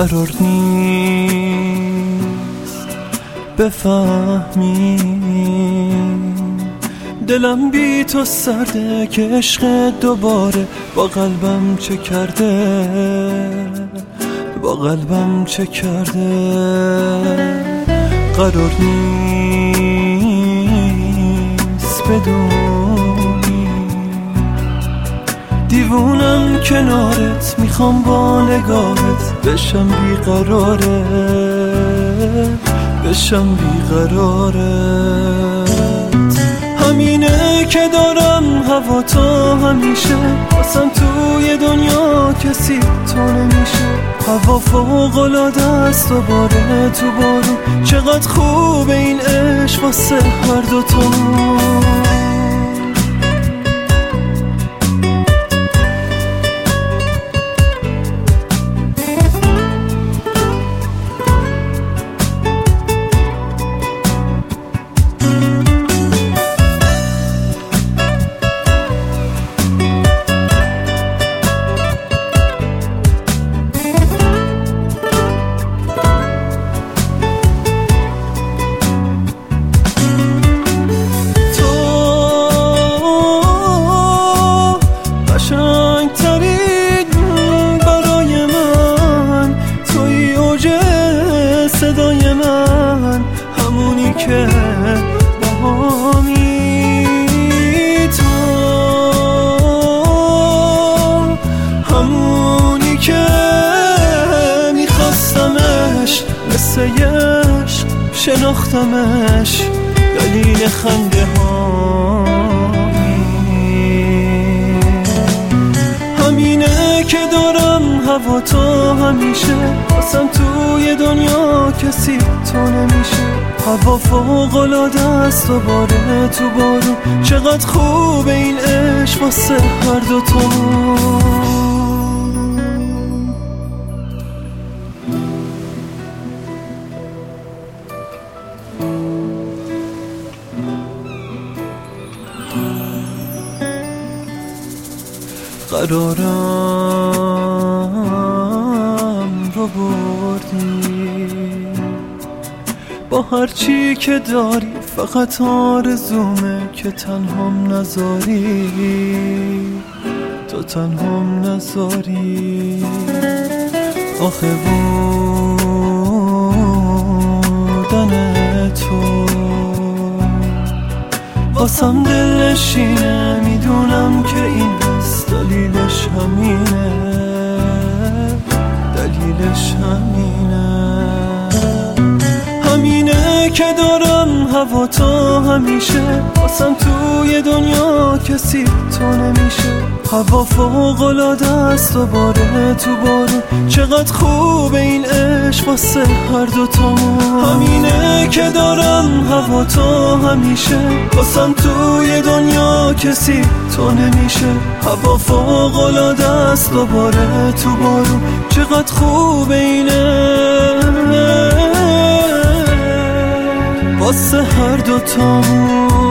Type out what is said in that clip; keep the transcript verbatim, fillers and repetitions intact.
قرار نیست بفهمی دلم بی تو سرده که عشق دوباره با قلبم چه کرده، با قلبم چه کرده. قرار نیست بدونی دیوونم کنارت، میخوام با نگاهت بشم بیقراره، بشم بیقرارت. همینه که دارم هوا تو همیشه، واسم توی دنیا کسی تو نمیشه. هوا فوق‌العاده است دوباره تو بارون، چقدر خوبه این عشق واسه هر دوتامون. صدای من همونی که باهامی، تو همونی که میخواستمش، مثل عشق شناختمش، دلیل خنده هامی. همینه که دارم هوا تو همیشه، واسم توی دنیا کسی تو نمیشه. هوا فوق‌العاده است دوباره تو بارون، چقدر خوبه این عشق واسه هر دوتامون. قرارم رو بردی با هر چی که داری، فقط آرزومه که تنهام نذاری، تو تنهام نذاری. آخه بودن تو واسم دلنشینه، میدونم که این بس دلیلش همینه، دلیلش همینه. همینه که دارم هوا تو همیشه، واسم توی دنیا کسی تو نمیشه. هوا فوق‌العاده است دوباره تو بارون، چقدر خوبه این عشق واسه هر دوتامون. همینه که دارم هوا تو همیشه، واسم توی دنیا کسی تو نمیشه. هوا فوق‌العاده است دوباره تو بارون، چقدر خوبه اینه واسه هر دوتامون.